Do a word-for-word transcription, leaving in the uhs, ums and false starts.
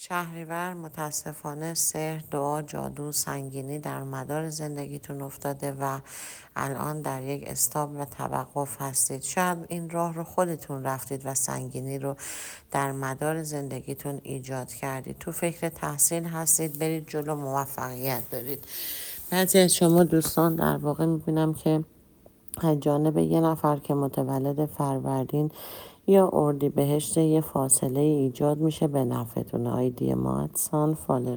شهریور متاسفانه سحر، دعا، جادو، سنگینی در مدار زندگیتون افتاده و الان در یک استاپ و توقف هستید. شاید این راه رو خودتون رفتید و سنگینی رو در مدار زندگیتون ایجاد کردید. تو فکر تحصیل هستید، برید جلو، موفقیت دارید. بعضی از شما دوستان در واقع میبینم که از جانب یه نفر که متولد فروردین یا اردیبهشت یه فاصله ایجاد میشه به نفعتون. آیدی ماتسان فالر